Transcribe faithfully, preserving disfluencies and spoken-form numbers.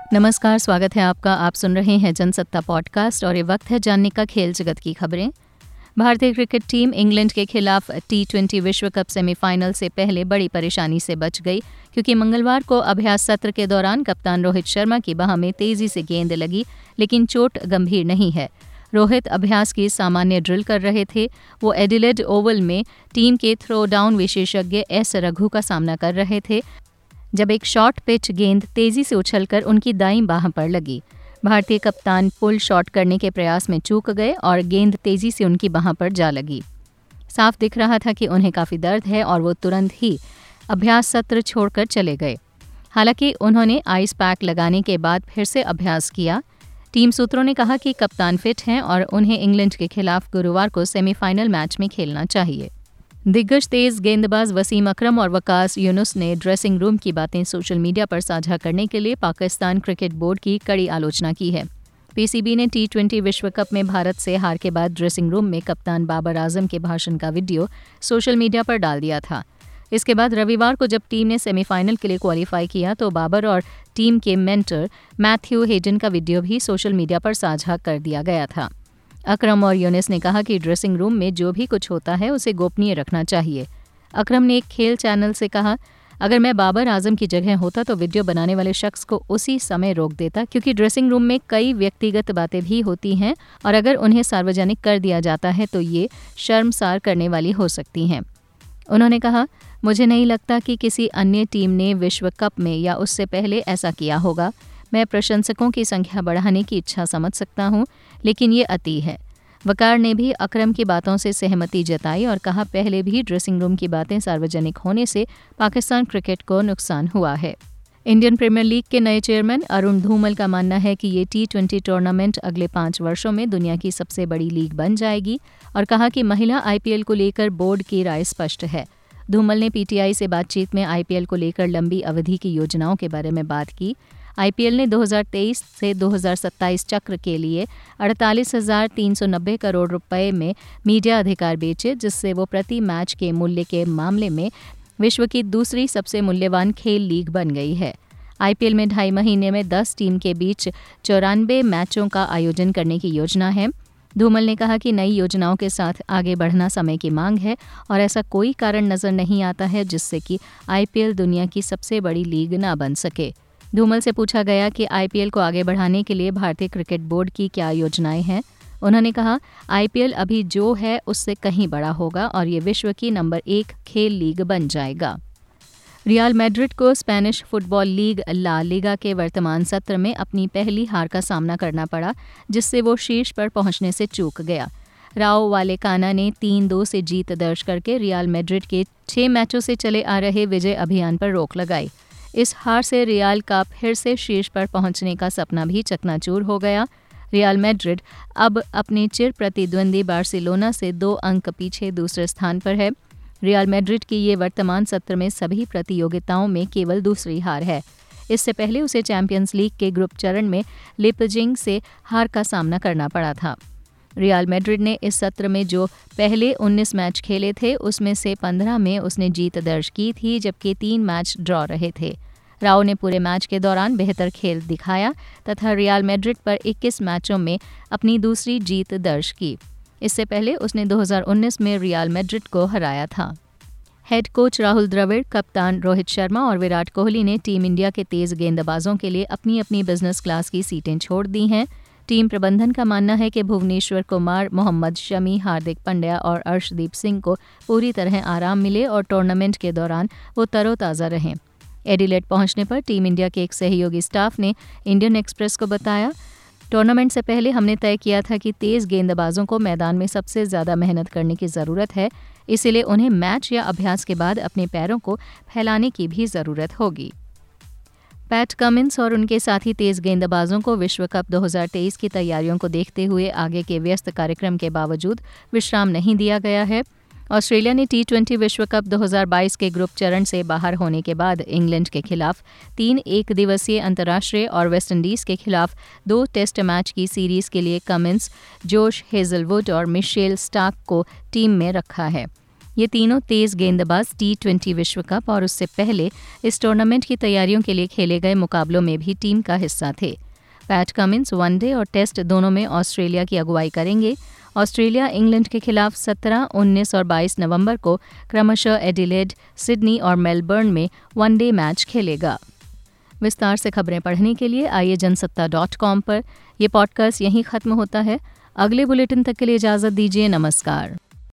नमस्कार, स्वागत है आपका। आप सुन रहे हैं जनसत्ता पॉडकास्ट और ये वक्त है जानने का खेल जगत की खबरें। भारतीय क्रिकेट टीम इंग्लैंड के खिलाफ टी ट्वेंटी विश्व कप सेमीफाइनल से पहले बड़ी परेशानी से बच गई, क्योंकि मंगलवार को अभ्यास सत्र के दौरान कप्तान रोहित शर्मा की बाह में तेजी से गेंद लगी, लेकिन चोट गंभीर नहीं है। रोहित अभ्यास की सामान्य ड्रिल कर रहे थे। वो एडिलेड ओवल में टीम के थ्रो डाउन विशेषज्ञ एस रघु का सामना कर रहे थे, जब एक शॉर्ट पिच गेंद तेजी से उछलकर उनकी दाईं बाह पर लगी। भारतीय कप्तान पुल शॉट करने के प्रयास में चूक गए और गेंद तेजी से उनकी बाह पर जा लगी। साफ दिख रहा था कि उन्हें काफ़ी दर्द है और वो तुरंत ही अभ्यास सत्र छोड़कर चले गए। हालांकि उन्होंने आइस पैक लगाने के बाद फिर से अभ्यास किया। टीम सूत्रों ने कहा कि कप्तान फिट हैं और उन्हें इंग्लैंड के खिलाफ गुरुवार को सेमीफाइनल मैच में खेलना चाहिए। दिग्गज तेज गेंदबाज वसीम अकरम और वकास यूनुस ने ड्रेसिंग रूम की बातें सोशल मीडिया पर साझा करने के लिए पाकिस्तान क्रिकेट बोर्ड की कड़ी आलोचना की है। पीसीबी ने टी ट्वेंटी विश्व कप में भारत से हार के बाद ड्रेसिंग रूम में कप्तान बाबर आजम के भाषण का वीडियो सोशल मीडिया पर डाल दिया था। इसके बाद रविवार को जब टीम ने सेमीफाइनल के लिए क्वालिफाई किया तो बाबर और टीम के मेंटर मैथ्यू हेडन का वीडियो भी सोशल मीडिया पर साझा कर दिया गया था। अकरम और यूनिस ने कहा कि ड्रेसिंग रूम में जो भी कुछ होता है उसे गोपनीय रखना चाहिए। अकरम ने एक खेल चैनल से कहा, अगर मैं बाबर आजम की जगह होता तो वीडियो बनाने वाले शख्स को उसी समय रोक देता, क्योंकि ड्रेसिंग रूम में कई व्यक्तिगत बातें भी होती हैं और अगर उन्हें सार्वजनिक कर दिया जाता है तो ये शर्मसार करने वाली हो सकती हैं। उन्होंने कहा, मुझे नहीं लगता कि किसी अन्य टीम ने विश्व कप में या उससे पहले ऐसा किया होगा। मैं प्रशंसकों की संख्या बढ़ाने की इच्छा समझ सकता हूं, लेकिन ये अति है। वकार ने भी अकरम की बातों से सहमति जताई और कहा, पहले भी ड्रेसिंग रूम की बातें सार्वजनिक होने से पाकिस्तान क्रिकेट को नुकसान हुआ है। इंडियन प्रीमियर लीग के नए चेयरमैन अरुण धूमल का मानना है कि ये टी ट्वेंटी टूर्नामेंट अगले पाँच वर्षों में दुनिया की सबसे बड़ी लीग बन जाएगी और कहा कि महिला आईपीएल को लेकर बोर्ड की राय स्पष्ट है। धूमल ने पीटीआई से बातचीत में आईपीएल को लेकर लंबी अवधि की योजनाओं के बारे में बात की। आईपीएल ने दो हज़ार तेईस से दो हज़ार सत्ताईस चक्र के लिए अड़तालीस हज़ार तीन सौ नब्बे करोड़ रुपए में मीडिया अधिकार बेचे, जिससे वो प्रति मैच के मूल्य के मामले में विश्व की दूसरी सबसे मूल्यवान खेल लीग बन गई है। आईपीएल में ढाई महीने में दस टीम के बीच चौरानवे मैचों का आयोजन करने की योजना है। धूमल ने कहा कि नई योजनाओं के साथ आगे बढ़ना समय की मांग है और ऐसा कोई कारण नजर नहीं आता है जिससे कि आईपीएल दुनिया की सबसे बड़ी लीग न बन सके। धूमल से पूछा गया कि आईपीएल को आगे बढ़ाने के लिए भारतीय क्रिकेट बोर्ड की क्या योजनाएं हैं। उन्होंने कहा, आईपीएल अभी जो है उससे कहीं बड़ा होगा और ये विश्व की नंबर एक खेल लीग बन जाएगा। रियल मैड्रिड को Spanish football league La Liga के वर्तमान सत्र में अपनी पहली हार का सामना करना पड़ा, जिससे वो शीर्ष पर पहुंचने से चूक गया। राओ वालेकाना ने तीन दो से जीत दर्ज करके रियल मैड्रिड के छह मैचों से चले आ रहे विजय अभियान पर रोक लगाई। इस हार से रियल का फिर से शीर्ष पर पहुंचने का सपना भी चकनाचूर हो गया। रियल मैड्रिड अब अपने चिर प्रतिद्वंदी बार्सिलोना से दो अंक पीछे दूसरे स्थान पर है। रियल मैड्रिड की ये वर्तमान सत्र में सभी प्रतियोगिताओं में केवल दूसरी हार है। इससे पहले उसे चैंपियंस लीग के ग्रुप चरण में लिपजिंग से हार का सामना करना पड़ा था। रियल मैड्रिड ने इस सत्र में जो पहले उन्नीस मैच खेले थे उसमें से पंद्रह में उसने जीत दर्ज की थी, जबकि तीन मैच ड्रॉ रहे थे। राव ने पूरे मैच के दौरान बेहतर खेल दिखाया तथा रियल मैड्रिड पर इक्कीस मैचों में अपनी दूसरी जीत दर्ज की। इससे पहले उसने दो हज़ार उन्नीस में रियल मैड्रिड को हराया था। हेड कोच राहुल द्रविड़, कप्तान रोहित शर्मा और विराट कोहली ने टीम इंडिया के तेज गेंदबाजों के लिए अपनी अपनी बिजनेस क्लास की सीटें छोड़ दी हैं। टीम प्रबंधन का मानना है कि भुवनेश्वर कुमार, मोहम्मद शमी, हार्दिक पांड्या और अर्शदीप सिंह को पूरी तरह आराम मिले और टूर्नामेंट के दौरान वो तरोताज़ा रहें। एडिलेड पहुंचने पर टीम इंडिया के एक सहयोगी स्टाफ ने इंडियन एक्सप्रेस को बताया, टूर्नामेंट से पहले हमने तय किया था कि तेज गेंदबाजों को मैदान में सबसे ज़्यादा मेहनत करने की ज़रूरत है, इसीलिए उन्हें मैच या अभ्यास के बाद अपने पैरों को फैलाने की भी ज़रूरत होगी। पैट कमिंस और उनके साथी तेज गेंदबाजों को विश्व कप दो हज़ार तेईस की तैयारियों को देखते हुए आगे के व्यस्त कार्यक्रम के बावजूद विश्राम नहीं दिया गया है। ऑस्ट्रेलिया ने टी ट्वेंटी विश्व कप दो हज़ार बाईस के ग्रुप चरण से बाहर होने के बाद इंग्लैंड के खिलाफ तीन एक दिवसीय अंतर्राष्ट्रीय और वेस्टइंडीज़ के खिलाफ दो टेस्ट मैच की सीरीज के लिए कमिंस, जोश हेजलवुड और मिशेल स्टार्क को टीम में रखा है। ये तीनों तेज गेंदबाज टी ट्वेंटी विश्व कप और उससे पहले इस टूर्नामेंट की तैयारियों के लिए खेले गए मुकाबलों में भी टीम का हिस्सा थे। पैट कमिंस वनडे और टेस्ट दोनों में ऑस्ट्रेलिया की अगुवाई करेंगे। ऑस्ट्रेलिया इंग्लैंड के खिलाफ सत्रह, उन्नीस और बाईस नवंबर को क्रमशः एडिलेड, सिडनी और मेलबर्न में वनडे मैच खेलेगा। विस्तार से खबरें पढ़ने के लिए आइए जनसत्ता डॉट कॉम पर। यह पॉडकास्ट यहीं खत्म होता है। अगले बुलेटिन तक के लिए इजाज़त दीजिए। नमस्कार।